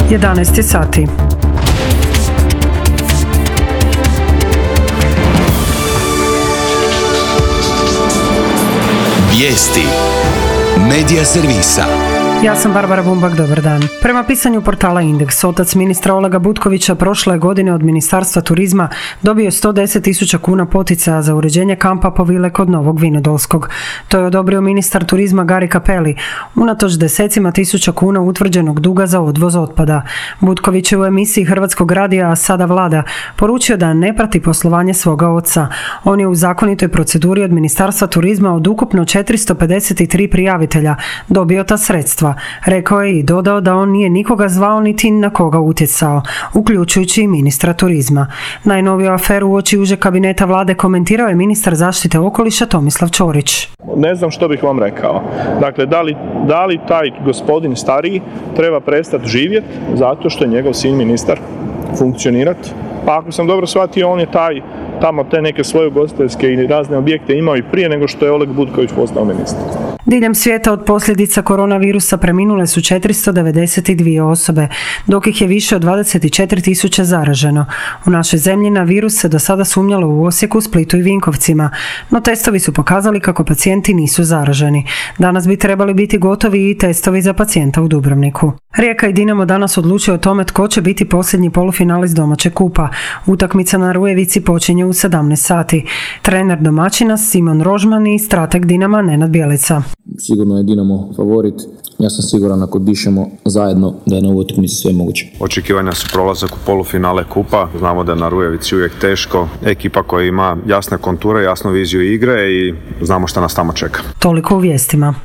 11 sati. Vijesti Medija servisa. Ja sam Barbara Bumbak, dobar dan. Prema pisanju portala Indeks, otac ministra Olega Butkovića prošle godine od Ministarstva turizma dobio 110.000 kuna poticaja za uređenje kampa Povile kod Novog Vinodolskog. To je odobrio ministar turizma Gari Cappelli, unatoč desecima tisuća kuna utvrđenog duga za odvoz otpada. Butković je u emisiji Hrvatskog radija, a sada Vlada, poručio da ne prati poslovanje svoga oca. On je u zakonitoj proceduri od Ministarstva turizma od ukupno 453 prijavitelja dobio ta sredstva. Rekao je i dodao da on nije nikoga zvao niti na koga utjecao, uključujući i ministra turizma. Najnoviju aferu uoči užeg kabineta Vlade komentirao je ministar zaštite okoliša Tomislav Ćorić. Ne znam što bih vam rekao. Dakle, da li taj gospodin stariji treba prestati živjeti zato što je njegov sin ministar funkcionirati? Pa ako sam dobro shvatio, on je tamo te neke svoje ugostiteljske i razne objekte imao i prije nego što je Oleg Butković postao ministar. Diljem svijeta od posljedica koronavirusa preminule su 492 osobe, dok ih je više od 24.000 zaraženo. U našoj zemlji na virus se do sada sumnjalo u Osijeku, Splitu i Vinkovcima, no testovi su pokazali kako pacijenti nisu zaraženi. Danas bi trebali biti gotovi i testovi za pacijenta u Dubrovniku. Rijeka i Dinamo danas odlučuju o tome tko će biti posljednji polufinalist domaćeg kupa. Utakmica na Rujevici počinje u 17 sati. Trener domaćina Simon Rožman i strateg Dinama Nenad Bjelica. Sigurno je Dinamo favorit. Ja sam siguran ako dišemo zajedno da je na ovoj utakmici sve moguće. Očekivanja su prolazak u polufinale kupa. Znamo da je na Rujevici uvijek teško. Ekipa koja ima jasne konture, jasnu viziju igre i znamo šta nas tamo čeka. Toliko u vijestima.